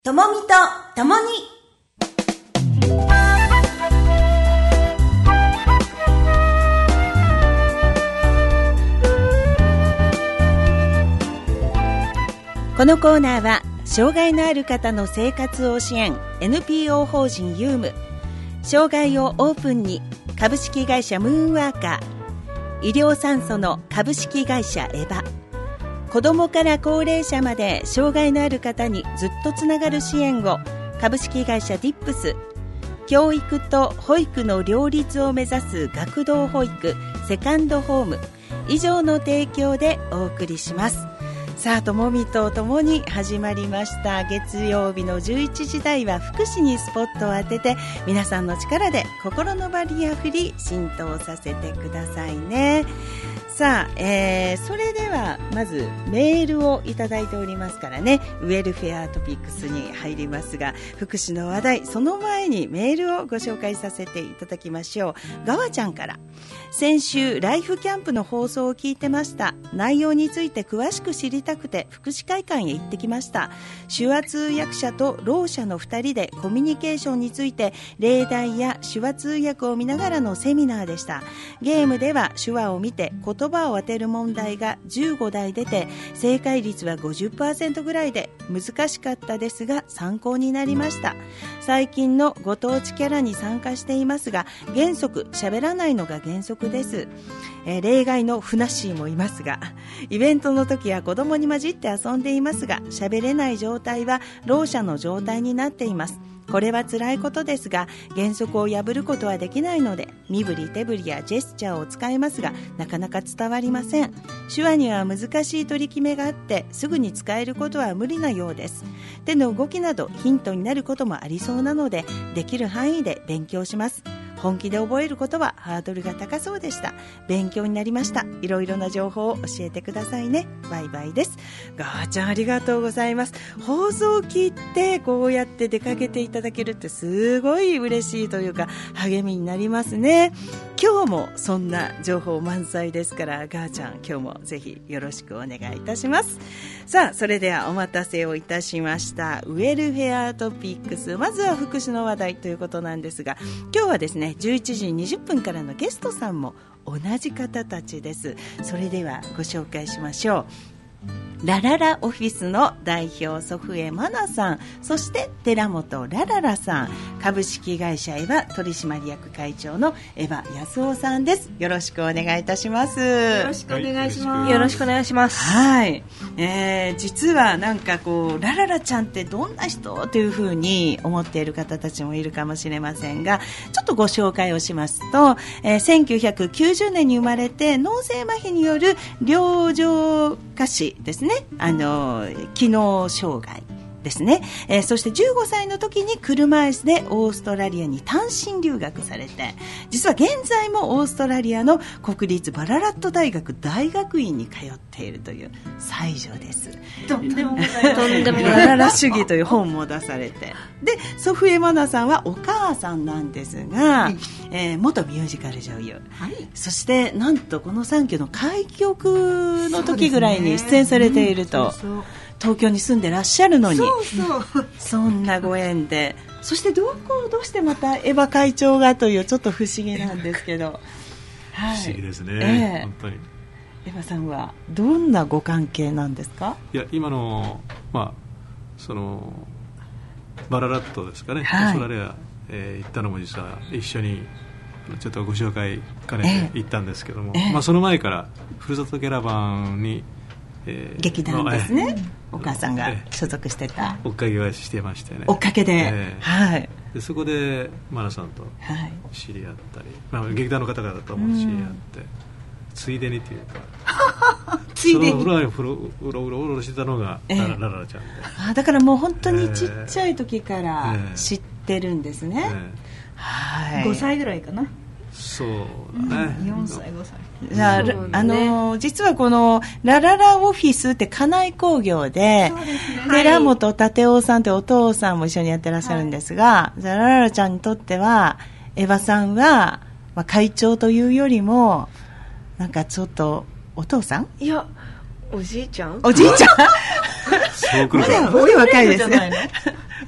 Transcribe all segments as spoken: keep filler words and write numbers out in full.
ともみとともにこのコーナーは障害のある方の生活を支援 エヌピーオー 法人ユーム、障害をオープンに株式会社ムーンワーカー、医療酸素の株式会社エバ、子どもから高齢者まで障害のある方にずっとつながる支援を株式会社ディップス、教育と保育の両立を目指す学童保育セカンドホーム以上の提供でお送りします。さあ、ともみとともに始まりました。月曜日のじゅういちじ台は福祉にスポットを当てて、皆さんの力で心のバリアフリー浸透させてくださいね。さあ、えー、それではまずメールをいただいておりますからね、ウェルフェアトピックスに入りますが、福祉の話題、その前にメールをご紹介させていただきましょう。ガワちゃんから、先週ライフキャンプの放送を聞いてました。内容について詳しく知りたくて福祉会館へ行ってきました。手話通訳者とろう者のふたりでコミュニケーションについて例題や手話通訳を見ながらのセミナーでした。ゲームでは手話を見て言葉を当てる問題がじゅうご題出て、正解率は ごじゅっパーセント ぐらいで難しかったですが参考になりました。最近のご当地キャラに参加していますが、原則喋らないのが原則です。えー、例外のふなっしーもいますが、イベントの時は子供に混じって遊んでいますが、喋れない状態はろう者の状態になっています。これは辛いことですが、原則を破ることはできないので、身振り手振りやジェスチャーを使いますが、なかなか伝わりません。手話には難しい取り決めがあって、すぐに使えることは無理なようです。手の動きなどヒントになることもありそうなので、できる範囲で勉強します。本気で覚えることはハードルが高そうでした。勉強になりました。いろいろな情報を教えてくださいね。バイバイです。ガーちゃん、ありがとうございます。放送を聞いてこうやって出かけていただけるってすごい嬉しいというか励みになりますね。今日もそんな情報満載ですから、ガーちゃん、今日もぜひよろしくお願いいたします。さあ、それではお待たせをいたしました。ウェルフェアトピックス、まずは福祉の話題ということなんですが、今日はですねじゅういちじにじゅっぷんからのゲストさんも同じ方たちです。それではご紹介しましょう。ラララオフィスの代表祖父江真奈さん、そして寺本ラララさん、株式会社エヴァ取締役会長のエヴァ安夫さんです。よろしくお願いいたします。 よろしくお願いします。 よろしくお願いします。 はい、えー、実はなんかこうラララちゃんってどんな人というふうに思っている方たちもいるかもしれませんが、ちょっとご紹介をしますと、えー、せんきゅうひゃくきゅうじゅうねんに生まれて脳性麻痺による両上下肢ですね、あの機能障害ですね、えー、そしてじゅうごさいの時に車椅子でオーストラリアに単身留学されて、実は現在もオーストラリアの国立バララット大学大学院に通っているという才女です。 とんでもないとんでもないバララ主義という本も出されて、で祖父江真奈さんはお母さんなんですが、はい、えー、元ミュージカル女優、はい、そしてなんとこのさんきょの開局の時ぐらいに出演されていると、そうそう、東京に住んでらっしゃるのに、 そうそうそんなご縁で、そしてどこどうしてまたエヴァ会長がというちょっと不思議なんですけどはい、不思議ですね、えー、本当に。 エヴァさんはどんなご関係なんですか？ いや、今の、まあ、そのバララットですかね、 はい、 オーストラリア、えー、行ったのも実は一緒にちょっとご紹介兼ねて行ったんですけども、 えー、 まあ、その前からふるさとキャラバンに、 えー、劇団ですね、えー、お母さんが所属してた、 追っかけはしてましてね、 追っかけで、 えーはい、 でそこでマナさんと知り合ったり、はい、まあ、劇団の方々とも知り合って、ついでにっていうかついでにその裏にうろうろうろしてたのが、えー、ラララちゃんで、 あ、だからもう本当にちっちゃい時から知ってるんですね、えーえー、はい、 ごさいぐらいかな。 そうだね、 うん、よんさいごさい。 じゃあ、ね、あの実はこのラララオフィスって家内工業で、 そうですね、 寺本立夫さんってお父さんも一緒にやってらっしゃるんですが、はい、じゃあラララちゃんにとってはエヴァさんは、まあ、会長というよりもなんかちょっとお父さん、 いやおじいちゃんおじいちゃんそうくるかまだ若いですね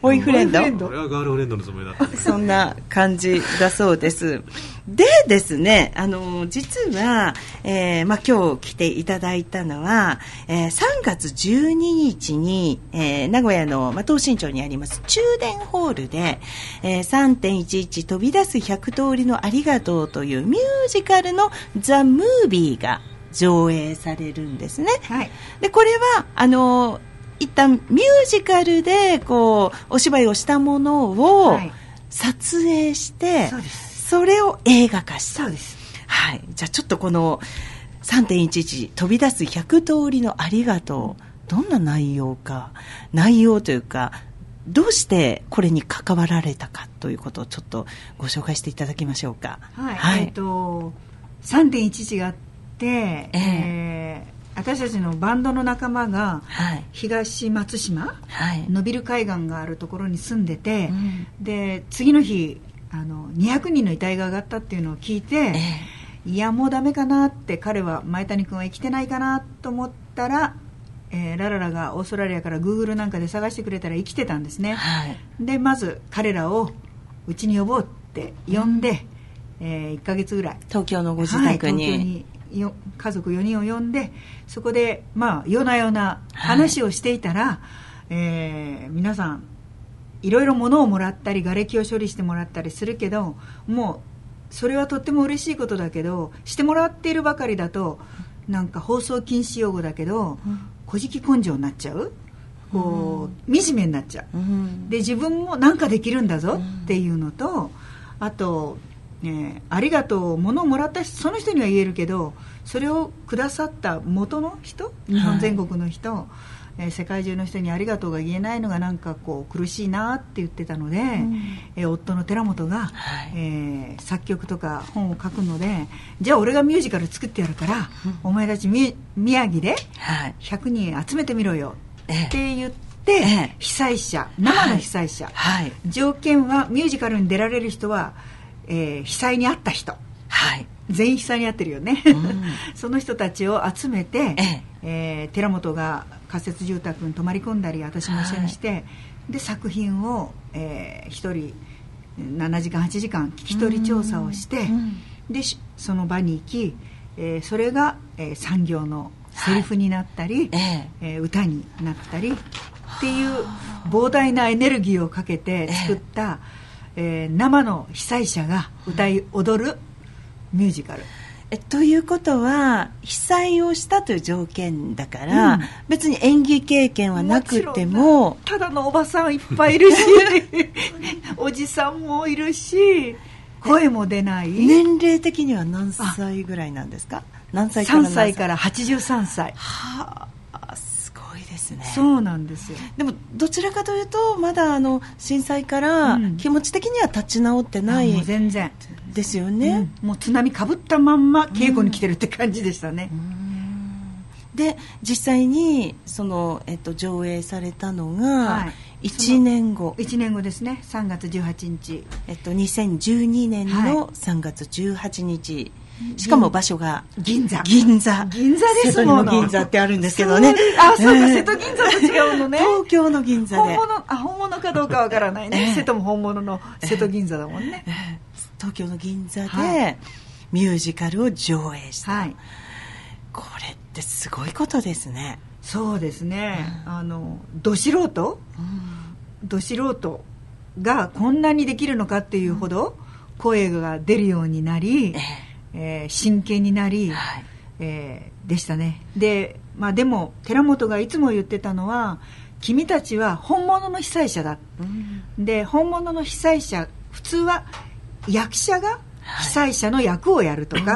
ボーイフレンド、 俺はガールフレンドのつもりだったそんな感じだそうです。でですね、あの実は、えーまあ、今日来ていただいたのは、えー、さんがつじゅうににちに、えー、名古屋の、まあ、東新町にあります中電ホールで、えー、さんてんいちいち 飛び出すひゃくとおりのありがとうというミュージカルのザ・ムービーが上映されるんですね、はい、でこれはあの一旦ミュージカルでこうお芝居をしたものを撮影して、はい、そうです、それを映画化した。そうです、はい、じゃあちょっとこの さんてんいちいち 飛び出すひゃくとおりのありがとう、どんな内容か、内容というかどうしてこれに関わられたかということをちょっとご紹介していただきましょうか。 はい、はい、えーと さんてんいちいち があって、えーえー私たちのバンドの仲間が東松島、はい、伸びる海岸があるところに住んでて、うん、で次の日あのにひゃくにんの遺体が上がったっていうのを聞いて、えー、いやもうダメかなって、彼は前谷君は生きてないかなと思ったら、えー、ラララがオーストラリアからグーグルなんかで探してくれたら生きてたんですね、はい、でまず彼らをうちに呼ぼうって呼んで、うん、えー、いっかげつぐらい東京のご自宅に、はい、東京によ家族よにんを呼んで、そこでまあ夜な夜な話をしていたら、はい、えー、皆さんいろいろ物をもらったり瓦礫を処理してもらったりするけど、もうそれはとっても嬉しいことだけど、してもらっているばかりだとなんか放送禁止用語だけど、うん、小じき根性になっちゃう、こう、うん、惨めになっちゃう、うん、で自分もなんかできるんだぞっていうのと、あとえー、ありがとう、物をもらったその人には言えるけど、それをくださった元の人、日本全国の人、はい、えー、世界中の人にありがとうが言えないのがなんかこう苦しいなって言ってたので、うん、えー、夫の寺本が、はい、えー、作曲とか本を書くので、じゃあ俺がミュージカル作ってやるから、うん、お前たち宮城でひゃくにん集めてみろよって言って、ええ、被災者、生の被災者、はいはい、条件はミュージカルに出られる人はえー、被災に遭った人、はい、全員被災に遭ってるよね、うん、その人たちを集めて、えええー、寺本が仮設住宅に泊まり込んだり私も一緒にして、はい、で作品を、えー、ひとりななじかんはちじかん聞き取り調査をして、うん、でその場に行き、えー、それが、えー、産業のセリフになったり、はい、ええー、歌になったりっていう膨大なエネルギーをかけて作った、えええー、生の被災者が歌い踊るミュージカル、 えということは被災をしたという条件だから、うん、別に演技経験はなくても、 ただのおばさんいっぱいいるしおじさんもいるし声も出ない。 年齢的には何歳ぐらいなんですか？何歳から何歳？ さんさいからはちじゅうさんさい。 はあ、すごいですね。 そうなんですよ。 でもどちらかというとまだあの震災から気持ち的には立ち直ってない、うん、 もう全然ですよね、 うん、もう津波かぶったまんま稽古に来てるって感じでしたね、うんうん、で実際にその、えっと、上映されたのがいちねんご、 はい、いちねんごですね。さんがつじゅうはちにち、 えっと、にせんじゅうにねんのさんがつじゅうはちにち、はい、しかも場所が銀座銀座銀座ですもの。 瀬戸の銀座ってあるんですけどね。 あ、そうか、えー、瀬戸銀座と違うのね。 東京の銀座で本物、あ、本物かどうかわからないね、えー、瀬戸も本物の瀬戸銀座だもんね、えーえー、 東京の銀座でミュージカルを上映した、はい、これってすごいことですね。 そうですね、うん、あのど素人、うん、ど素人がこんなにできるのかっていうほど声が出るようになり、えーえー、真剣になり、はい、えー、でしたね。で、まあ、でも寺本がいつも言ってたのは、君たちは本物の被災者だ、うん、で本物の被災者、普通は役者が被災者の役をやるとか、はい、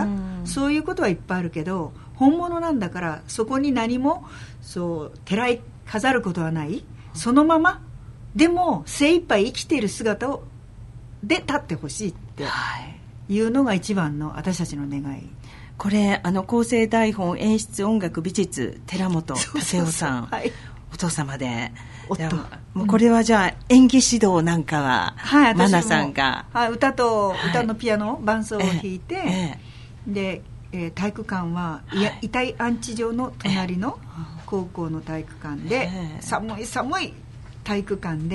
そういうことはいっぱいあるけど、本物なんだからそこに何もそうてらい飾ることはない、そのままでも精一杯生きている姿をで立ってほしいっていうのが一番の私たちの願い。 これあの構成台本演出音楽美術寺本武雄さん、はい、お父様で、もうこれはじゃあ演技指導なんかは、はい、マナさんが、 はい、歌と歌のピアノ、はい、伴奏を弾いて、ええでえー、体育館は、はい、遺体安置所の隣の高校の体育館で、えー、寒い寒い体育館で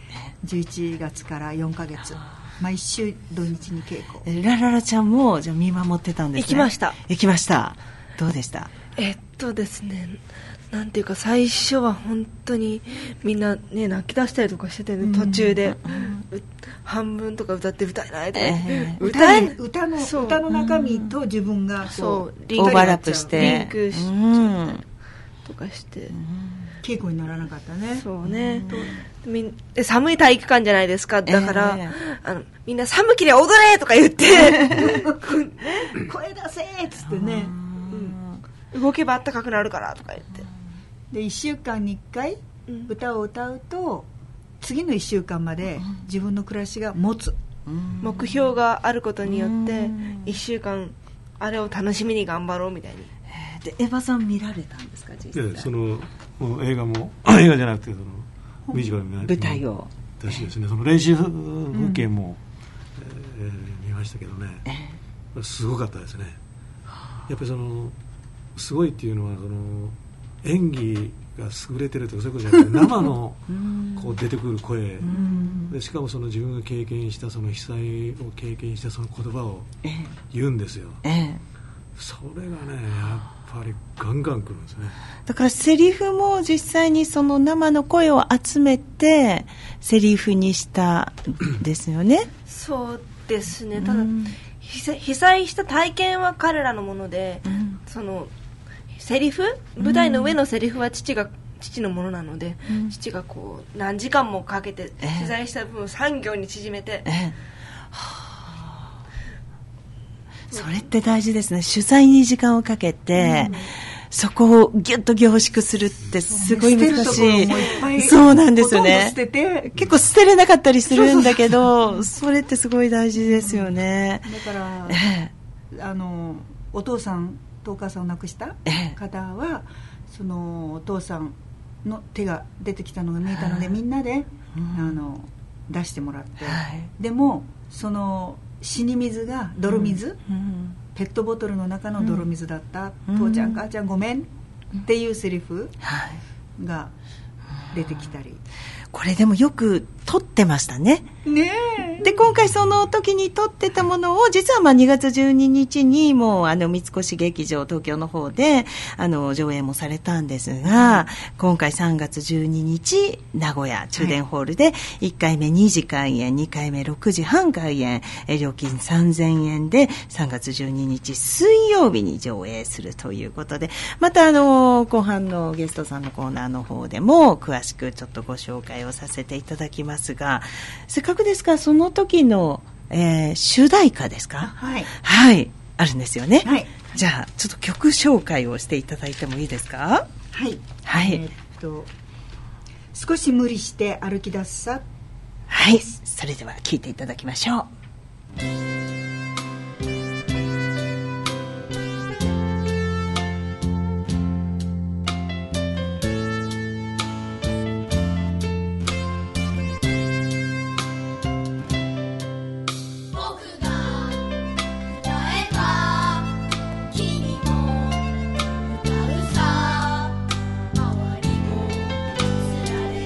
じゅういちがつからよんかげつ毎週土日に稽古。 ラララちゃんもじゃあ見守ってたんですね。 行きました。 行きました。どうでした？ えっとですね、なんていうか最初は本当にみんなね泣き出したりとかしてて、ね、途中で、うん、半分とか歌って歌えないとか、 えー、歌え歌の歌の中身と自分がこうオーバーラップしてリンクしちゃったりとかして、 稽古にならなかったね。 そうね、うん、みん寒い体育館じゃないですか。だから、えー、あのみんな寒けりゃ踊れとか言って声出せっつってね、 うん、動けばあったかくなるからとか言って、 でいっしゅうかんにいっかい歌を歌うと、次のいっしゅうかんまで自分の暮らしが持つ、 うん、目標があることによっていっしゅうかんあれを楽しみに頑張ろうみたいに。 でエヴァさん見られたんですか？実際。 いやそのもう映画も映画じゃなくてそのミュージカルの舞台を私ですね、その練習風景も、うんえー、見ましたけどね、えー、すごかったですね。やっぱりそのすごいっていうのはその演技が優れてるとかそういうことじゃなくて生のこう出てくる声で、しかもその自分が経験したその被災を経験したその言葉を言うんですよ、えー、それがねやっぱりガンガンくるんですね。 だからセリフも実際にその生の声を集めてセリフにしたんですよね。 そうですね。ただ被災した体験は彼らのもので、うん、そのセリフ舞台の上のセリフは父が父のものなので、うん、父がこう何時間もかけて取材した分をさん行に縮めて、えーえーはあ、それって大事ですね。取材に時間をかけて、うん、そこをギュッと凝縮するってすごい難しい。 そう、 そうなんですよね。 ほとんど捨てて結構捨てれなかったりするんだけど、それってすごい大事ですよね。 だから、えー、あのお父さんとお母さんを亡くした方は、そのお父さんの手が出てきたのが見えたので、みんなで、うん、あの出してもらって、はい、でもその死に水が泥水、うんうん、ペットボトルの中の泥水だった、うん、父ちゃん母ちゃんごめんっていうセリフが出てきたり、 これでもよく撮ってましたね。 ねえ。 で今回その時に撮ってたものを実はまあにがつじゅうににちにもうあの三越劇場東京の方であの上映もされたんですが、今回さんがつじゅうににち名古屋中電ホールでいっかいめにじ開演、にかいめろくじはん開演、料金さんぜんえんでさんがつじゅうににち水曜日に上映するということで、またあの後半のゲストさんのコーナーの方でも詳しくちょっとご紹介をさせていただきますが、せっかくですからその時の、えー、主題歌ですか？ はい、 はい、あるんですよね。 はい、 じゃあちょっと曲紹介をしていただいてもいいですか？ はい、 はい、 えー、っと少し無理して歩き出すさ。 はい、それでは聴いていただきましょう。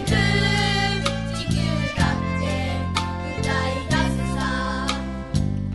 「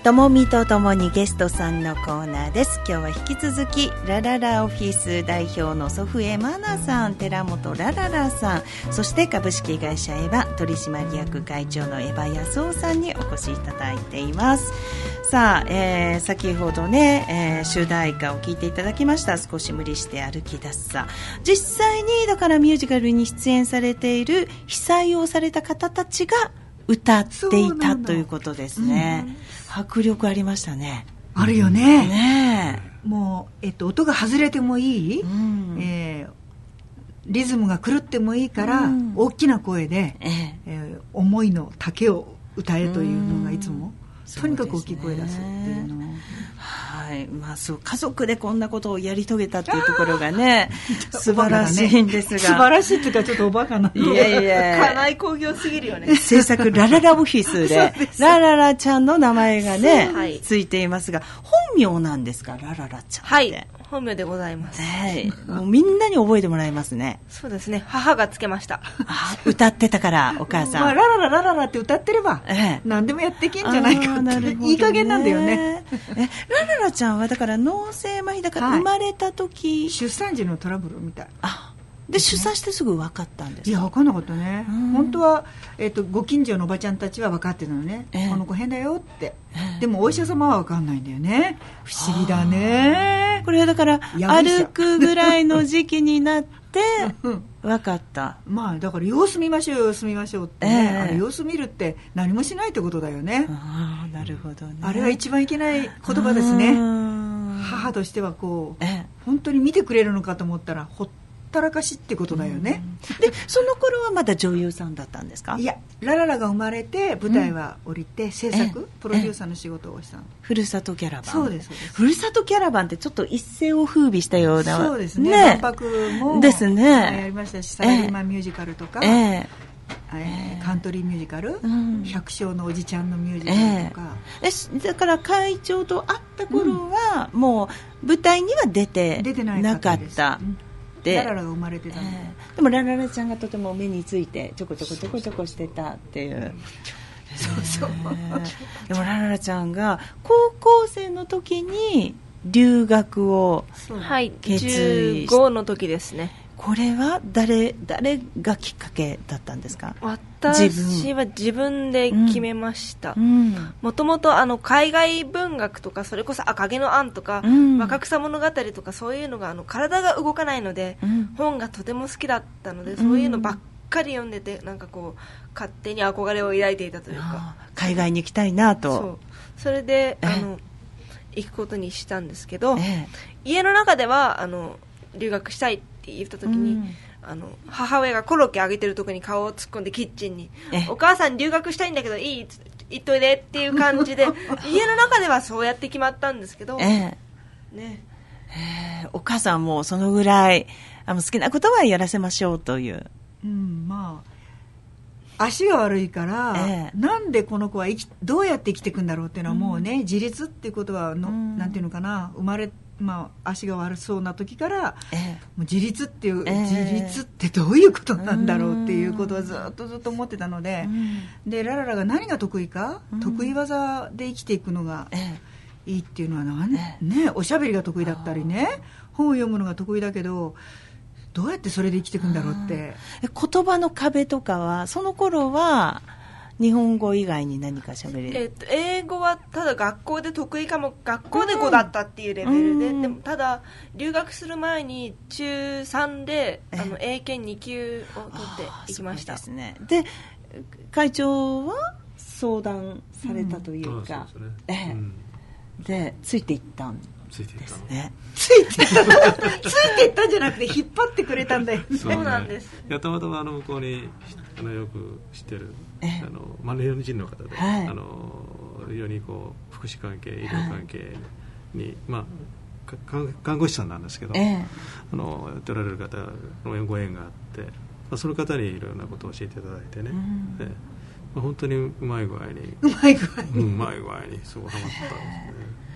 ともみとともにゲストさんのコーナーです。今日は引き続きラララオフィス代表の祖父江真奈さん、寺本ラララさん、そして株式会社エヴァ取締役会長のエヴァ康夫さんにお越しいただいています。さあ、えー、先ほどね、えー、主題歌を聴いていただきました。少し無理して歩き出すさ。実際にだからミュージカルに出演されている被災をされた方たちが歌っていたということですね、うん、迫力ありましたね。 あるよね。 ねえもう、えっと、音が外れてもいい、うん、えー、リズムが狂ってもいいから、うん、大きな声で、えーえー、思いの丈を歌えというのがいつも、うん、とにかく大きい声出すっていうのを、 はい、まあ、そう家族でこんなことをやり遂げたっていうところがね素晴らしいんですが、ね、 素晴らしいっていうかちょっとおバカな、 いやいや家内工業すぎるよね。 制作ラララオフィスでラララちゃんの名前がね、はい、ついていますが、本名なんですか、ラララちゃんって。 はい、本名でございます。 はい、もうみんなに覚えてもらいますね。 そうですね、母がつけました。 あ、歌ってたからお母さん、 まあ、ララララララって歌ってれば、ええ、何でもやっていけんじゃないかって、ね、いい加減なんだよね。 えラララちゃんはだから脳性麻痺だから生まれた時、はい、 出産時のトラブルみたい。 あで、出産してすぐ分かったんですか。 いや分かんなかったね、うん、本当は、えー、とご近所のおばちゃんたちは分かってたのね、えー、この子変だよって、えー、でもお医者様は分かんないんだよね。不思議だね。 これはだから歩くぐらいの時期になって分かった。 まあだから様子見ましょう様子見ましょうってね、えー、あれ様子見るって何もしないってことだよね。 あ、なるほどね。 あれは一番いけない言葉ですね。母としてはこう、えー、本当に見てくれるのかと思ったらほったらかしってことだよね、 うん、でその頃はまだ女優さんだったんですか。 いや、ラララが生まれて舞台は降りて、うん、制作プロデューサーの仕事をしたの。 ふるさとキャラバン。 そうですそうです。 ふるさとキャラバンってちょっと一世を風靡したような。 そうですね、万博もですね、 やりましたし、サラリーマンミュージカルとか、えーえー、カントリーミュージカル、うん、百姓のおじちゃんのミュージカルとか、 えー、だから会長と会った頃は、うん、もう舞台には出てなかった。 ラララが生まれてたので、 えー、でもラララちゃんがとても目についてちょこちょこちょこちょこしてたっていう。 そうそう、 えー、でもラララちゃんが高校生の時に留学を決意、 じゅうごの時ですね。 これは誰誰がきっかけだったんですか。 私は自分で決めました。もともと海外文学とか、それこそ赤毛のアンとか、うん、若草物語とか、そういうのがあの体が動かないので、うん、本がとても好きだったので、そういうのばっかり読んでて、なんかこう勝手に憧れを抱いていたというか、 海外に行きたいなと。 そうそれであの行くことにしたんですけど、ええ、家の中ではあの留学したいって言った時に、うん、あの母親がコロッケあげてるとこに顔を突っ込んでキッチンに、お母さん留学したいんだけどいい言っといでっていう感じで家の中ではそうやって決まったんですけど、ええね、 えー、お母さんもそのぐらいあの好きなことはやらせましょうという、 うん、まあ足が悪いから、ええ、なんでこの子は生きどうやって生きていくんだろうっていうのはもうね、うん、自立っていうことはの、うん、なんていうのかな、生まれまあ、足が悪そうな時から、ええ、もう自立っていう、ええ、自立ってどういうことなんだろうっていうことはずっとずっと思ってたので、うん、でラララが何が得意か、うん、得意技で生きていくのがいいっていうのはなん、ええね、おしゃべりが得意だったりね、本を読むのが得意だけどどうやってそれで生きていくんだろうって。 言葉の壁とかはその頃は日本語以外に何か喋れる、 えー、と英語はただ学校で得意かも、学校でごだったっていうレベルで、うん、でもただ留学する前に中さんであの英検に級を取っていきました。 ですね。で会長は相談されたというか、うん、で、ねうん、でついていったんですね。 ついていったついていったんじゃなくて引っ張ってくれたんだよ。 そう、ね、なんです。 いやたまたまあの向こうにあのよく知ってるあの、まあ、日本人の方で、はい、あの非常にこう福祉関係医療関係に、はい、まあ、看護師さんなんですけど、えー、あのやっておられる方のご縁があって、まあ、その方にいろんなことを教えていただいてね、うんでまあ、本当にうまい具合にうまい具合に、 うん、うまい具合にすごいハマったんですね。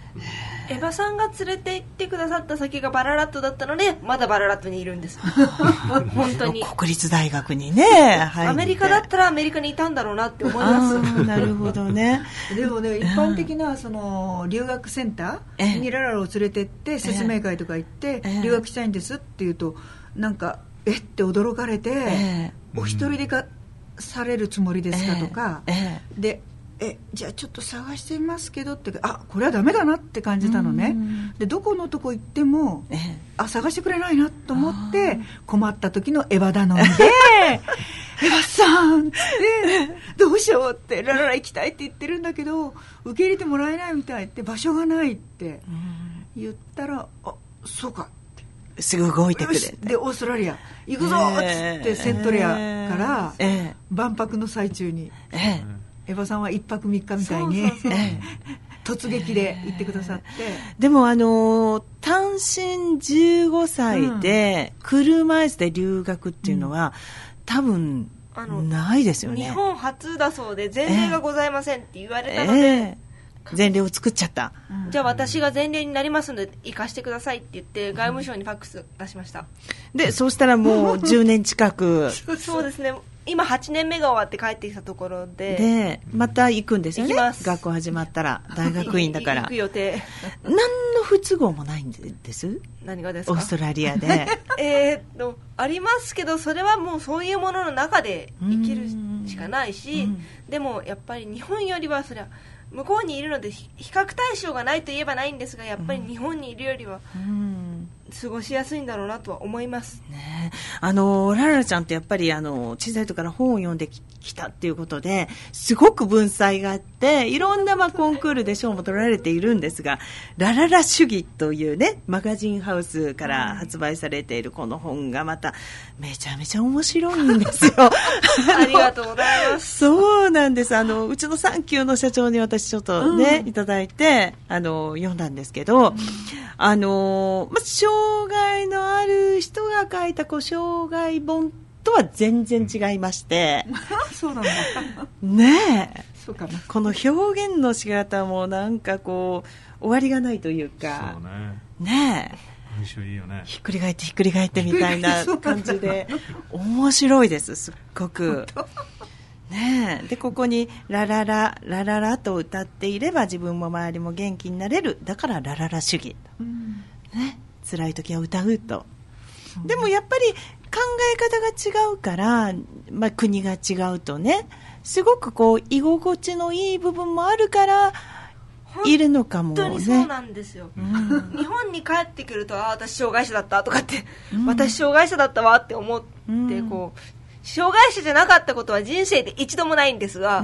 エヴァさんが連れて行ってくださった先がバララットだったのでまだバララットにいるんです本当に国立大学にね入ってアメリカだったらアメリカにいたんだろうなって思いますなるほどねでもね一般的なその留学センターにラララを連れてって説明会とか行って留学したいんですって言うとなんかえって驚かれてお一人でかされるつもりですかとかでえじゃあちょっと探してみますけどってあこれはダメだなって感じたのねでどこのとこ行っても、ええ、あ探してくれないなと思って困った時のエヴァ頼んでエヴァさんっつってどうしようってラララ行きたいって言ってるんだけど受け入れてもらえないみたいって場所がないって言ったらあそうかってすぐ動いてくれでオーストラリア行くぞっつって、えー、セントレアから、えー、万博の最中に、えーエヴァさんはいっぱくみっかみたいにそうそうそう突撃で行ってくださって、 えー、でもあの単身じゅうごさいで車椅子で留学っていうのは、うん、多分ないですよね。 日本初だそうで前例がございませんって言われたので、 えー、前例を作っちゃった、 うん、じゃあ私が前例になりますので行かしてくださいって言って外務省にファックス出しました、 うん、でそうしたらもうじゅうねん近くそうですね今はちねんめが終わって帰ってきたところででまた行くんですよね。 行きます。 学校始まったら大学院だから行く予定何の不都合もないんです何がですかオーストラリアでえっとありますけどそれはもうそういうものの中で生きるしかないしでもやっぱり日本よりはそれは向こうにいるので比較対象がないといえばないんですがやっぱり日本にいるよりは過ごしやすいんだろうなとは思います、 ね、あのラララちゃんってやっぱりあの小さい時から本を読んできたっていうことですごく文才があっていろんなまあコンクールで賞も取られているんですがラララ主義というねマガジンハウスから発売されているこの本がまためちゃめちゃ面白いんですよありがとうございますそうなんですあのうちのサンキューの社長に私ちょっとね、うん、いただいてあの読んだんですけど、うん、あのまあ、障害のある人が書いたこう障害本とは全然違いましてそうなんだねえそうかなこの表現の仕方もなんかこう終わりがないというかそうねねえ面白いよねひっくり返ってひっくり返ってみたいな感じで面白いですすっごくねえでここにララララララと歌っていれば自分も周りも元気になれるだからラララ主義、うんね、辛い時は歌うと、うん、でもやっぱり考え方が違うから、まあ、国が違うとねすごくこう居心地のいい部分もあるからいるのかもね。 本当にそうなんですよ、うん、日本に帰ってくるとあ私障害者だったとかって、うん、私障害者だったわって思って、うん、こう障害者じゃなかったことは人生で一度もないんですが、うん、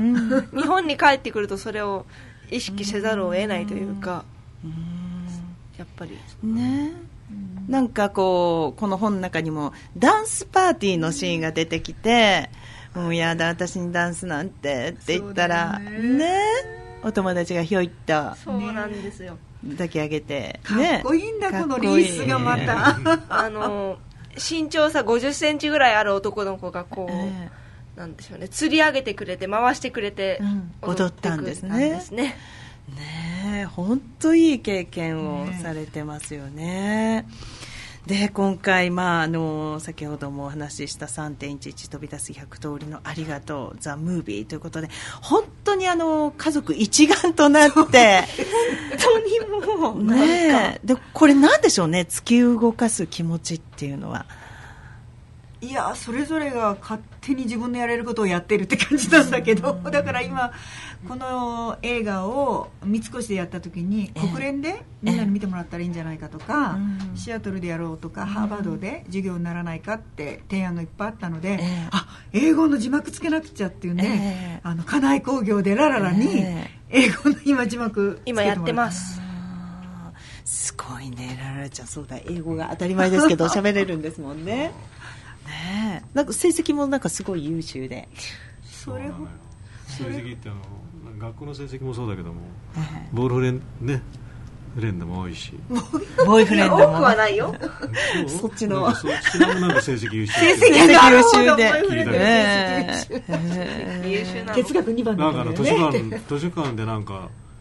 日本に帰ってくるとそれを意識せざるを得ないというか、うん、やっぱりねなんかこうこの本の中にもダンスパーティーのシーンが出てきてもうやだ私にダンスなんてって言ったら ね, ねお友達がひょいっとそうなんですよ抱き上げて、 ね、かっこいいんだこのリースがまたあの身長差ごじゅっセンチぐらいある男の子がこう、えー、なんでしょうね釣り上げてくれて回してくれて、 うん、踊ったんですねねえ本当いい経験をされてますよね、ねで今回、まあ、あの先ほどもお話しした さんてんいちいち 飛び出すひゃく通りのありがとうザ・ムービーということで本当にあの家族一丸となって本当にもうねでこれなんでしょうね突き動かす気持ちっていうのはいやそれぞれが勝手に自分のやれることをやってるって感じなんだけどだから今この映画を三越でやった時に国連でみんなに見てもらったらいいんじゃないかとかシアトルでやろうとかハーバードで授業にならないかって提案がいっぱいあったのであ英語の字幕つけなくちゃっていうねあの家内工業でラララに英語の今字幕つけてもらった今やってますすごいねララちゃんそうだ英語が当たり前ですけど喋れるんですもんねねえなんか成績もなんかすごい優秀でそれほ成績ってあの学校の成績もそうだけども、ええ、ボールフレンねフレンドも多いしボーイフレンドも多くはないよそっちのそっちのなんか成績優秀成績優秀で優秀な哲学にばんだなんかの図書館図書館でなんか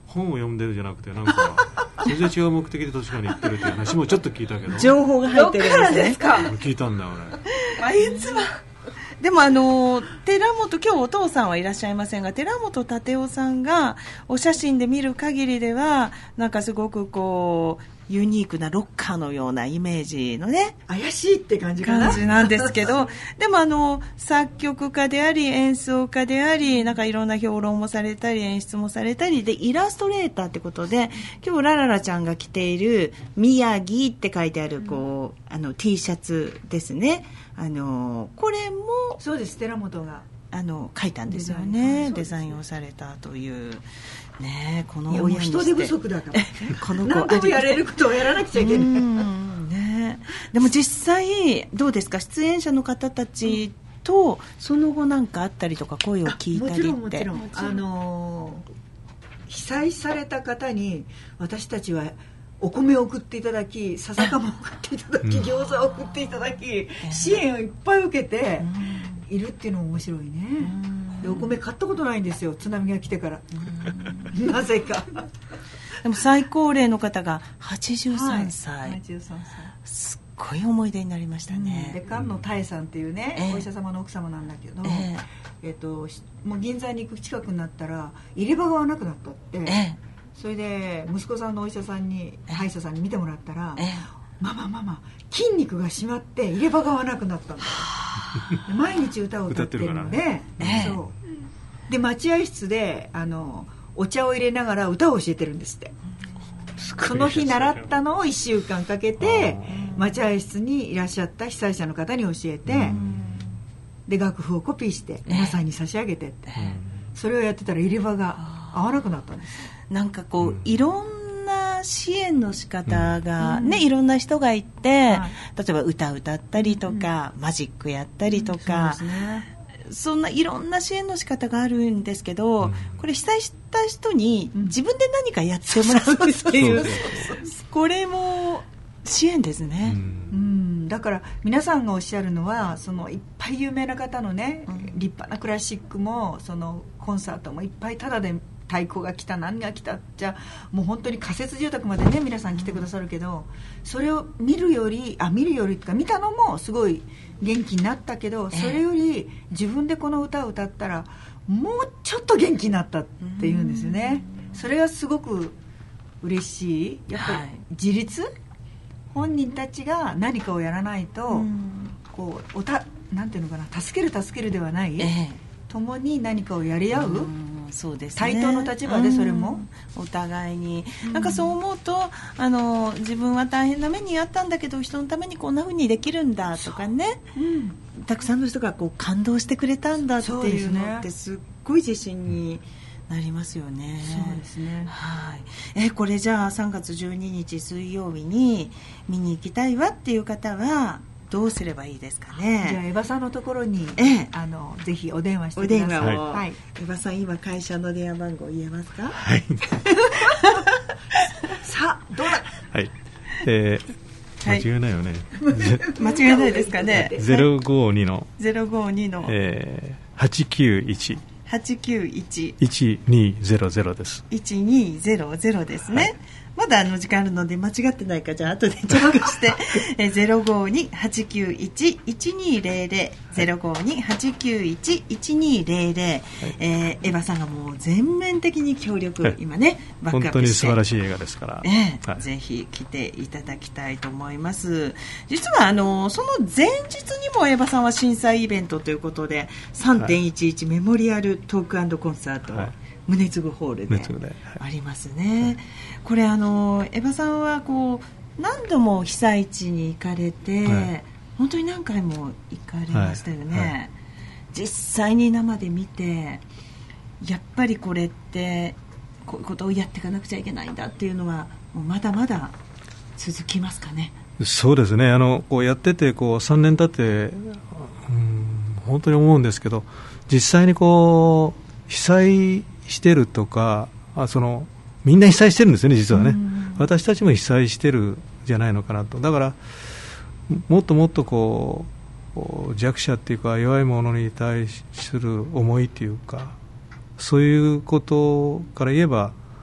本を読んでるじゃなくてなんか全然違う目的で図書館に行ってるっていう話もちょっと聞いたけど情報が入ってるんですね。 どっからですか？ 聞いたんだ俺。 あいつはでもあの寺本、今日お父さんはいらっしゃいませんが、寺本立夫さんがお写真で見る限りではなんかすごくこうユニークなロッカーのようなイメージのね怪しいって感じかな感じなんですけどでもあの作曲家であり演奏家でありなんかいろんな評論もされたり演出もされたりでイラストレーターってことで、今日ラララちゃんが着ている宮城って書いてあるこうあの T シャツですね。あのこれもそうです、寺本があの書いたんですよデザイね。 ンデザインをされたというね。このいやもう親にして人手不足だからこの子何でもやれることをやらなくちゃいけない。 うんね、でも実際どうですか、出演者の方たちとその後なんかあったりとか声を聞いたりって。 もちろんもちろん、あのー、被災された方に私たちはお米を送っていただき、笹かまを送っていただき、餃子を送っていただき、支援をいっぱい受けているっていうのも面白いね。でお米買ったことないんですよ、津波が来てからなぜか。 でも最高齢の方がはちじゅうさんさい、 はい、はちじゅうさんさい、 すっごい思い出になりましたね。 で菅野多江さんっていうね、 ええ、 お医者様の奥様なんだけど、 えええっと、もう銀座に行く近くになったら入れ歯が合わなくなったって、ええ、それで息子さんのお医者さんに、歯医者さんに見てもらったら、ええ、ママママ筋肉が締まって入れ歯が合わなくなったんだ毎日歌を歌ってるので、ええ、そうで待合室であのお茶を入れながら歌を教えてるんですって。その日習ったのをいっしゅうかんかけて待合室にいらっしゃった被災者の方に教えて、で楽譜をコピーして皆さんに差し上げてって、それをやってたら入れ歯が合わなくなったんです。 なんかこう、うん、いろんな支援の仕方が、うんね、いろんな人がいて、はい、例えば歌歌ったりとか、うん、マジックやったりとか、うん そ, ね、そんないろんな支援の仕方があるんですけど、うん、これ被災した人に自分で何かやってもらうっていう、これも支援ですね、うんうん、だから皆さんがおっしゃるのはそのいっぱい有名な方のね、うん、立派なクラシックもそのコンサートもいっぱいタダで太鼓が来た何が来たじゃもう本当に仮設住宅までね皆さん来てくださるけど、それを見るよりあ見るよりとか見たのもすごい元気になったけど、それより自分でこの歌を歌ったらもうちょっと元気になったっていうんですよね。それがすごく嬉しい。やっぱり自立、はい、本人たちが何かをやらないとこうおたなんていうのかな、助ける助けるではない、ええ、共に何かをやり合う、 そうですね、 対等の立場でそれも、 うん、お互いに、うん、なんかそう思うとあの自分は大変な目にあったんだけど人のためにこんな風にできるんだとかね、うん、たくさんの人がこう感動してくれたんだっていうのってすっごい自信になりますよね。 そうですね、 はい、えこれじゃあさんがつじゅうににち水曜日に見に行きたいわっていう方はどうすればいいですかね。 じゃあエヴァさんのところに、ええ、あのぜひお電話してください。 お電話を、 はい、 エヴァさん今会社の電話番号言えますか。 はいさあどうだ。 はい、えー、間違いないよね、 間違いないですかね。 ゼロごにのゼロごにの、 えー、はちきゅういちはちきゅういちいちにゼロゼロです。 いちにゼロゼロですね、はい、まだあの時間あるので間違ってないかじゃあ後でチェックしてえ ゼロごに はちきゅういち いちにゼロゼロ ゼロごに はちきゅういち いちにゼロゼロ、はいえー、エヴァさんがもう全面的に協力、はい、今ねバックアップして本当に素晴らしい映画ですから、 えーはい、ぜひ来ていただきたいと思います。実はあのその前日にもエヴァさんは震災イベントということで さんてんいちいち メモリアルトーク&コンサート、はい宗次ホールでありますね、はい、これあのエヴァさんはこう何度も被災地に行かれて、はい、本当に何回も行かれましたよね、はいはい、実際に生で見てやっぱりこれってこういうことをやっていかなくちゃいけないんだっていうのはもうまだまだ続きますかね。 そうですね、あのこうやっててこうさんねん経って、うん、本当に思うんですけど、実際にこう被災してるとか、あそのみんな被災してるんですよね実はね、うん、私たちも被災してるじゃないのかなと。だからもっともっとこう弱者っていうか弱い者に対する思いっていうか、そういうことから言えば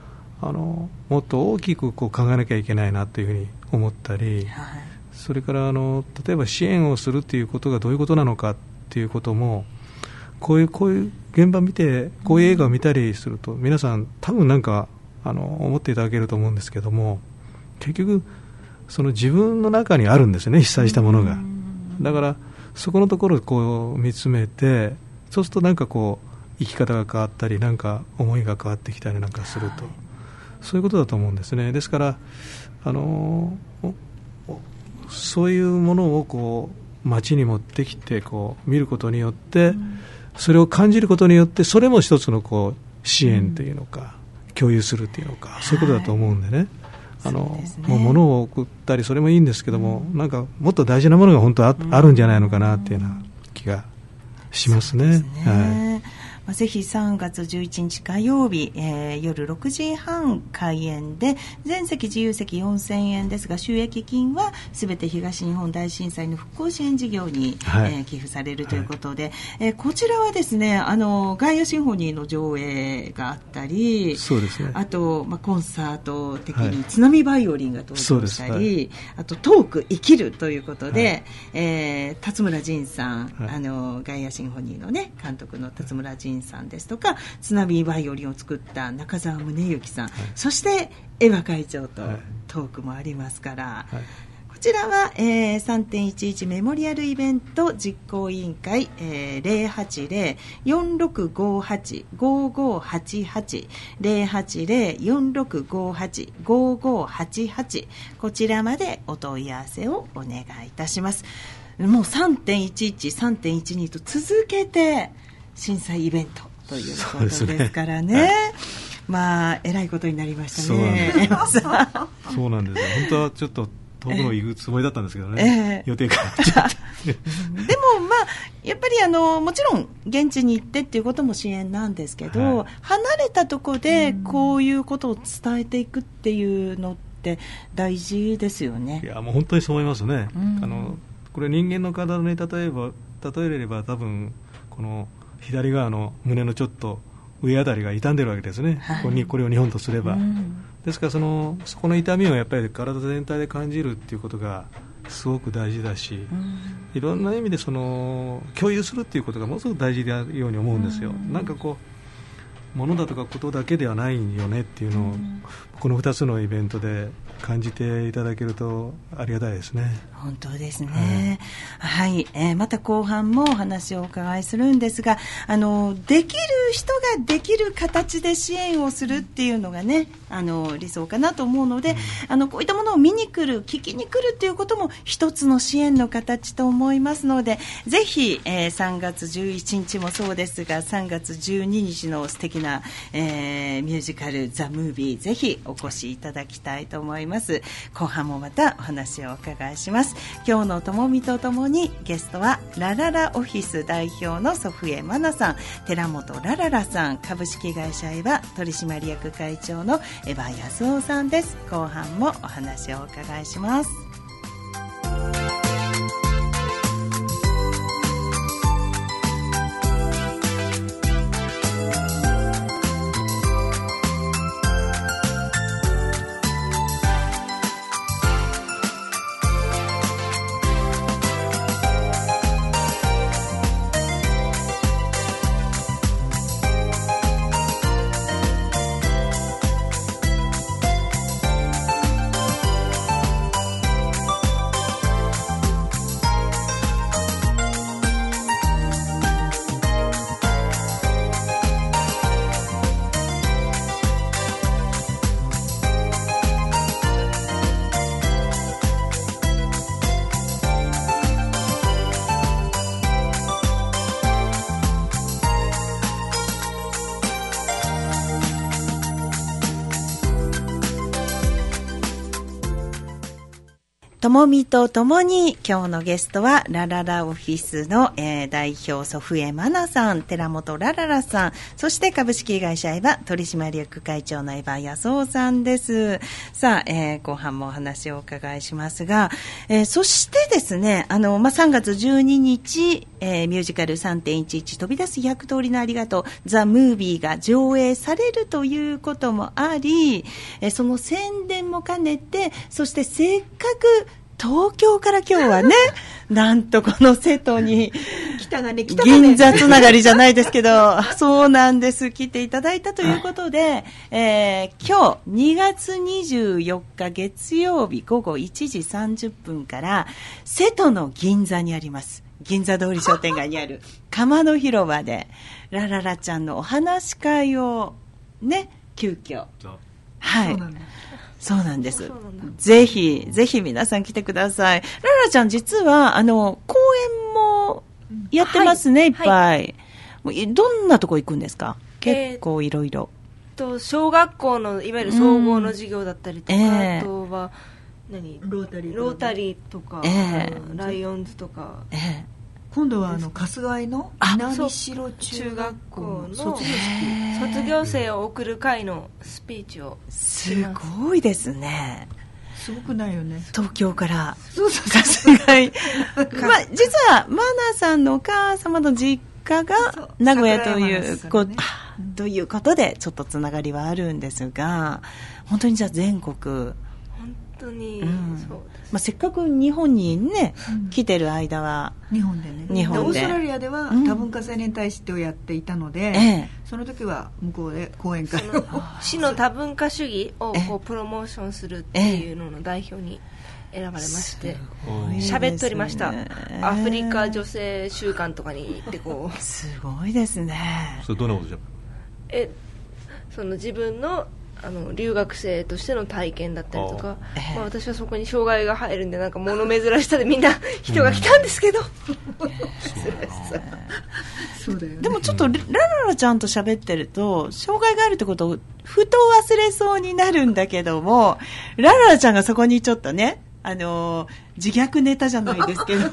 あのもっと大きくこう考えなきゃいけないなというふうに思ったり、はい、それからあの例えば支援をするということがどういうことなのかということもこういうこういう現場を見てこういう映画を見たりすると、うん、皆さん多分なんかあの思っていただけると思うんですけども、結局その自分の中にあるんですよね、被災したものが。だからそこのところをこう見つめて、そうするとなんかこう生き方が変わったり、なんか思いが変わってきたりなんかすると、はい、そういうことだと思うんですね。ですからあのそういうものをこう街に持ってきてこう見ることによって、うん、それを感じることによって、それも一つのこう支援というのか、うん、共有するというのか、そういうことだと思うんでね、はい、あのね、もう物を送ったりそれもいいんですけども、うん、なんかもっと大事なものが本当 あ,、うん、あるんじゃないのかなっていうような気がしますね。はい、 まあ、ぜひさんがつじゅういちにち火曜日、えー、夜ろくじはん開演で、全席自由席よんせんえんですが、収益金はすべて東日本大震災の復興支援事業に、はい、えー、寄付されるということで、はい、えー、こちらはですね、あのガイアシンフォニーの上映があったり、 そうですね、 あと、まあ、コンサート的に津波バイオリンが登場したり、はい、あとトーク生きるということで、はい、えー、辰村仁さん、はい、あのガイアシンフォニーの、ね、監督の辰村仁さんですとか、津波バイオリンを作った中澤宗之さん、はい、そしてエヴァ会長とトークもありますから、はいはい、こちらは、えー、さんてんいちいち メモリアルイベント実行委員会、えー、ゼロはちゼロ よんろくごはち ごごはちはち ゼロはちゼロ よんろくごはち ごごはちはち、こちらまでお問い合わせをお願いいたします。もう さんてんいちいち、さんてんいちに と続けて震災イベントということですからね、はい、まあえらいことになりましたね。 そうなんですよ。本当はちょっと遠くの行くつもりだったんですけどね、えー、予定からでもまあやっぱりあのもちろん現地に行ってっていうことも支援なんですけど、はい、離れたところでこういうことを伝えていくっていうのって大事ですよね。 いやもう本当にそう思いますね。あのこれ人間の体に例えば例えれれば多分この左側の胸のちょっと上あたりが傷んでるわけですね、はい、これにこれを日本とすれば、うん、ですからそのそこの痛みをやっぱり体全体で感じるっていうことがすごく大事だし、うん、いろんな意味でその共有するっていうことがものすごく大事であるように思うんですよ、うん、なんかこう物だとかことだけではないよねっていうのを、うん、このふたつのイベントで感じていただけるとありがたいですね。 本当ですね、はい、はい、えー、また後半もお話をお伺いするんですが、あのできる人ができる形で支援をするっていうのがね、あの理想かなと思うので、うん、あのこういったものを見に来る聞きに来るっていうことも一つの支援の形と思いますので、ぜひ、えー、さんがつじゅういちにちもそうですがさんがつじゅうににちの素敵な、えー、ミュージカルザ・ムービー、ぜひお越しいただきたいと思います。後半もまたお話をお伺いします。今日のともみとともにゲストはラララオフィス代表の祖父江真奈さん、寺本ラララさん、株式会社エヴァ取締役会長のエヴァ安夫さんです。後半もお話をお伺いします。ともみとともに今日のゲストはラララオフィスの、えー、代表祖父江真奈さん、寺本ラララさん、そして株式会社エヴァ取締役会長のエヴァ安夫さんです。さあ、えー、後半もお話をお伺いしますが、えー、そしてですね、あの、まあ、さんがつじゅうににち、ええー、ミュージカル さんてんいちいち 飛び出すひゃく通りのありがとうザ・ムービーが上映されるということもあり、えー、その宣伝も兼ねて、そしてせっかく東京から今日はねなんとこの瀬戸に北がね、北がね銀座つながりじゃないですけどそうなんです、来ていただいたということで、えー、今日にがつにじゅうよっか月曜日午後いちじさんじゅっぷんから瀬戸の銀座にあります銀座通り商店街にある釜の広場でラララちゃんのお話し会をね急遽、はい、 そうなんだ、 そうなんです。ぜひぜひ皆さん来てください。ララちゃん実はあの公演もやってますね、はい、いっぱい、はい、どんなとこ行くんですか？結構いろいろ。 と小学校のいわゆる総合の授業だったりとか、うんえー、あとは何ロータリーロータリーとか、 えー、ライオンズとか、 えー、今度はあの春日井の南城中学校の卒業式、 卒業生を送る会のスピーチをすごいですね。 すごくないよね、 東京からそうそうそう春日井まあ、実はマナさんのお母様の実家が名古屋というこ、ね、ということでちょっとつながりはあるんですが、本当にじゃあ全国本当に、うん、そうです、 まあ、せっかく日本にね、うん、来てる間は日本でね、 日本でオーストラリアでは多文化青年大使をやっていたので、うん、その時は向こうで講演会を市の多文化主義をこうプロモーションするっていうのの代表に選ばれまして喋っておりました。アフリカ女性週間とかに行ってこうすごいですね。 それどんなことじゃえその自分のあの留学生としての体験だったりとか、まあ、私はそこに障害が入るんでなんか物珍しさでみんな人が来たんですけど、うん、 そうだよね。 でもちょっとラララちゃんと喋ってると障害があるってことをふと忘れそうになるんだけども、ラララちゃんがそこにちょっとねあの自虐ネタじゃないですけど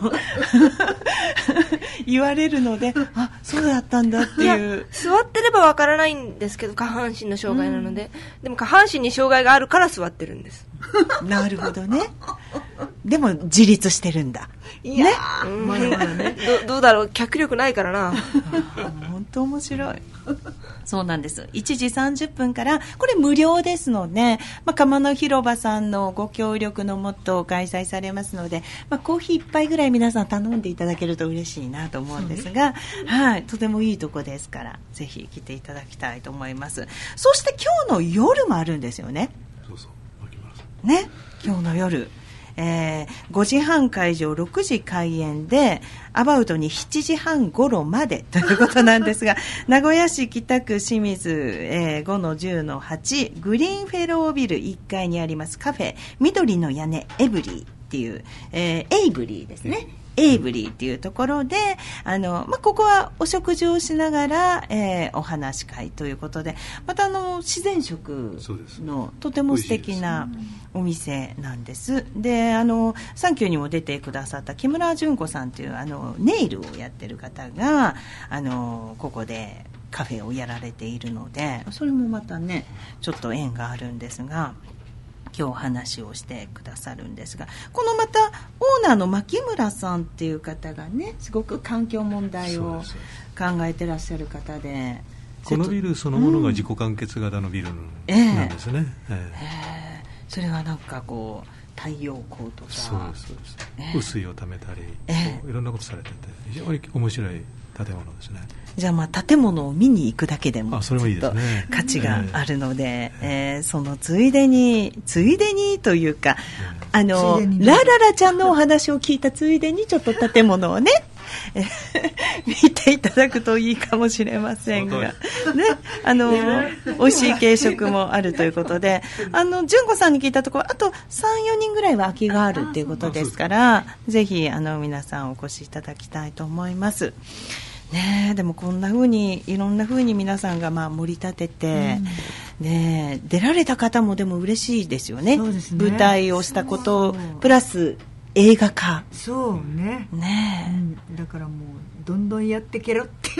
言われるので、あ、そうだったんだっていう。 座ってればわからないんですけど下半身の障害なので、うん、でも下半身に障害があるから座ってるんです。 なるほどね。でも自立してるんだ。 いやー、ね、まだまだねど, どうだろう、脚力ないからな。 本当面白い。そうなんです。いちじさんじゅっぷんからこれ無料ですので、まあ、釜の広場さんのご協力のもと開催されますので、まあ、コーヒー一杯ぐらい皆さん頼んでいただけると嬉しいなと思うんですが、はい、とてもいいとこですからぜひ来ていただきたいと思います。そして今日の夜もあるんですよね。 そうそうね、今日の夜、えー、ごじはん会場ろくじ開演でアバウトにしちじはん頃までということなんですが名古屋市北区清水、えー、ごのじゅうのはちグリーンフェロービルいっかいにありますカフェ緑の屋根エブリーっていう、えー、エイブリーですね、エイブリーっていうところであの、まあ、ここはお食事をしながら、えー、お話し会ということでまたあの自然食のとても素敵なお店なんです。であのサンキューにも出てくださった木村純子さんというあのネイルをやってる方があのここでカフェをやられているのでそれもまたねちょっと縁があるんですが今日話をしてくださるんですが、このまたオーナーの牧村さんっていう方がねすごく環境問題を考えてらっしゃる方で、 このビルそのものが自己完結型のビルなんですね、うんえーえー、それはなんかこう太陽光とかそうですそうです、えー、雨水をためたり、えー、いろんなことされてて非常に面白い建物ですね。 じゃあまあ建物を見に行くだけでもちょっと価値があるので、えー、そのついでについでにというか、えー、あのラララちゃんのお話を聞いたついでにちょっと建物をね見ていただくといいかもしれませんが、ね、あの美味しい軽食もあるということであの純子さんに聞いたところあと さん,よ 人ぐらいは空きがあるということですからぜひあの皆さんお越しいただきたいと思います。ね、でもこんな風にいろんな風に皆さんがまあ盛り立てて、うんね、出られた方もでも嬉しいですよ ね, そうですね舞台をしたことプラス映画化そうね、 ね、 うん、だからもうどんどんやってけろって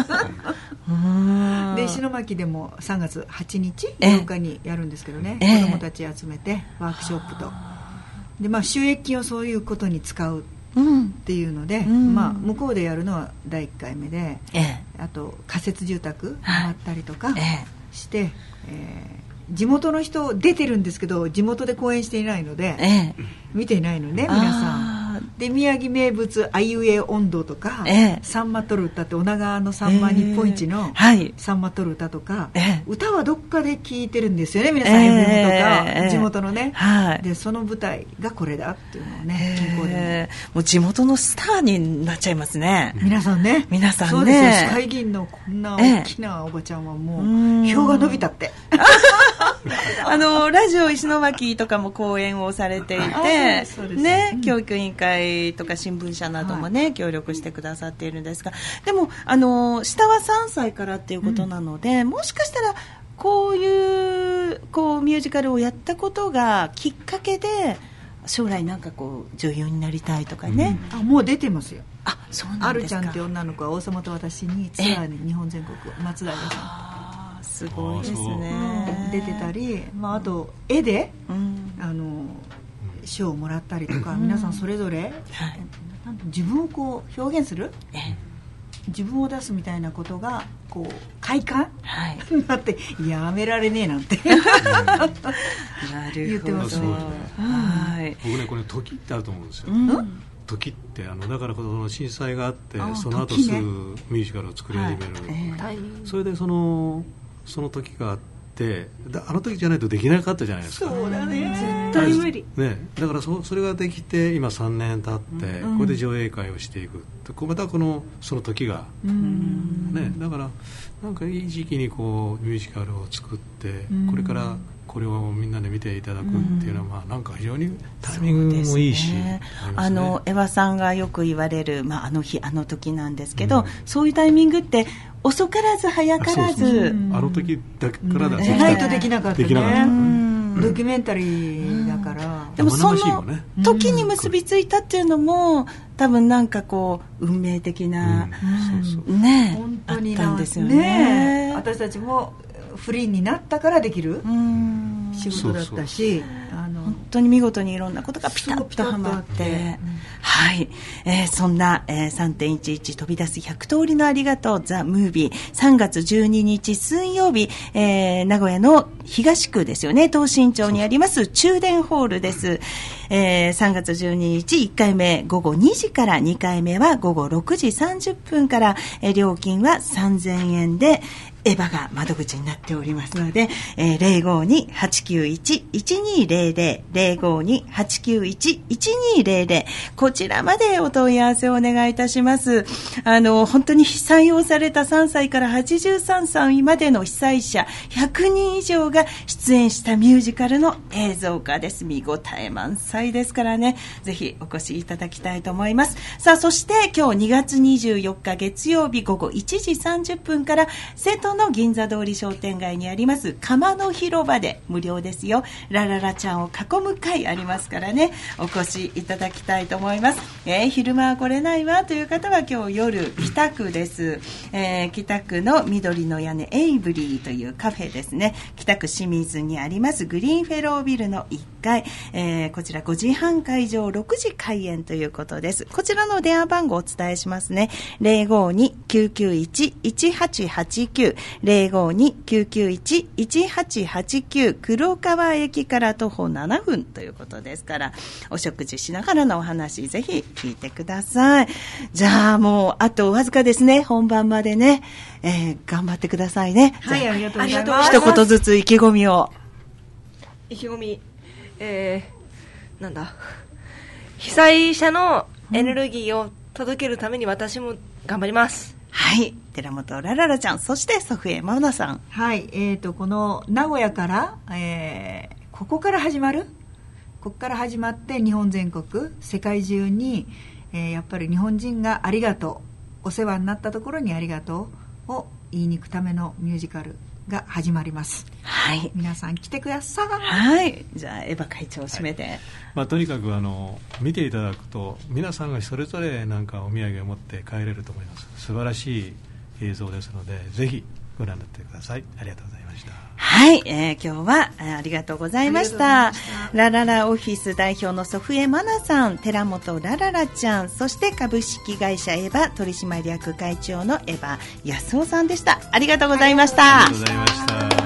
で石巻でもさんがつはちにちようかにやるんですけどね、子どもたち集めてワークショップとで、まあ、収益金をそういうことに使うっっていうので、 うん、 まあ、向こうでやるのはだいいっかいめで、 ええ、 あと仮設住宅回ったりとかして、 えええー、地元の人出てるんですけど地元で公演していないので、 ええ、 見ていないのね皆さんで、宮城名物あいうえ音頭とか、 ええ、 さんま取る歌って女川のさんま日本一のさんま取る歌とか、 ええ、 歌はどっかで聞いてるんですよね皆さん、 エフエム とか、 ええ、 地元のね、 はい、 でその舞台がこれだっていうのをね、近郊でえー、もう地元のスターになっちゃいますね、 皆さんね。 皆さんね、 そうですよ、市会議員のこんな大きなおばちゃんはもう、 ええ、 票が伸びたってあのラジオ石巻とかも講演をされていて、ね、うん、教育委員会とか新聞社などもね、はい、協力してくださっているんですが、でもあの下はさんさいからっていうことなので、うん、もしかしたらこういうこうミュージカルをやったことがきっかけで将来なんかこう女優になりたいとかね、 うん、あもう出てますよ。 あ、そうなんですか。 あるちゃんって女の子は王様と私にツアーに日本全国松平さんすごいですね、 うん、出てたり、まあ、あと絵で、 うん、 あの賞をもらったりとか、うん、皆さんそれぞれ、はい、自分をこう表現する、え自分を出すみたいなことがこう快感、はい、なってやめられねえなんてなる言ってますね、 はい、 僕ねこれ時ってあると思うんですよ、 うん、 時ってあのだからこの震災があってその後すぐミュージカルを作り始める、はい、それでそのその時があってあの時じゃないとできなかったじゃないですか。 そうだね、 絶対無理、 ね、だから そ, それができて今さんねん経って、うん、これで上映会をしていくまたこのその時が、うんね、だからなんかいい時期にこうミュージカルを作って、うん、これからこれをみんなで見ていただくっていうのは、うんまあ、なんか非常にタイミングもいいし、ね、 あの江和さんがよく言われる、まあ、あの日あの時なんですけど、うん、そういうタイミングって遅からず早からず、 そうそうそう、あの時だからだ、 うん、じゃないとできなかったね、 できなかった、うん、 ドキュメンタリーだから、 うん、でもその時に結びついたっていうのも多分なんかこう運命的な、 うんそうそうね、 本当にあったんですよね。 ね、私たちもフリーになったからできる仕事だったし、 そうそうあの本当に見事にいろんなことがピタッとはまって、うん、はい、えー、そんな、えー、さんてんいちいち 飛び出すひゃく通りのありがとうザ・ムービーさんがつじゅうににち水曜日、えー、名古屋の東区ですよね、東新町にあります中電ホールです。えー、さんがつじゅうににちいっかいめごごにじからにかいめはごごろくじさんじゅっぷんから、えー、料金はさんぜんえんでエヴァが窓口になっておりますので、えー、ゼロごに はちきゅういち いちにゼロゼロ ゼロごに はちきゅういち いちにゼロゼロ こちらまでお問い合わせをお願いいたします。あの本当に被災をされたさんさいからはちじゅうさんさいまでの被災者ひゃくにん以上が出演したミュージカルの映像化です。見応え満載ですからね、ぜひお越しいただきたいと思います。さあ、そして今日にがつにじゅうよっか月曜日ごごいちじさんじゅっぷんから瀬戸の銀座通り商店街にあります釜の広場で無料ですよ、ラララちゃんを囲む会ありますからね、お越しいただきたいと思います。えー、昼間は来れないわという方は今日夜北区です、えー、北区の緑の屋根エイブリーというカフェですね、北区清水にありますグリーンフェロービルのいっかい、えー、こちらごじはん開場ろくじ開演ということです。こちらの電話番号をお伝えしますね、ゼロごに きゅうきゅういち いちはちはちきゅう ゼロごに きゅうきゅういち いちはちはちきゅう 黒川駅から徒歩ななふんということですから、お食事しながらのお話ぜひ聞いてください。じゃあもうあとわずかですね、本番までね、えー、頑張ってくださいね。 はい、ありがとうございます。 一言ずつ意気込みを。 意気込み、えー、なんだ被災者のエネルギーを届けるために私も頑張ります、 うん、はい、寺本ラララちゃん、そして祖父江真奈さん。 はい、えーとこの名古屋から、えー、ここから始まるここから始まって日本全国世界中に、えー、やっぱり日本人がありがとう、お世話になったところにありがとうを言いに行くためのミュージカルが始まります。 はい、 皆さん来てください。 はい、じゃあエヴァ会長を締めて、はい、 まあ、とにかくあの見ていただくと皆さんがそれぞれなんかお土産を持って帰れると思います。素晴らしい映像ですのでぜひご覧になってください。ありがとうございました。 はい、えー、今日はありがとうございました。ラララオフィス代表の祖父江真奈さん、寺本ラララちゃん、そして株式会社エバ取締役会長のエバ安夫さんでした。ありがとうございました。 ありがとうございました。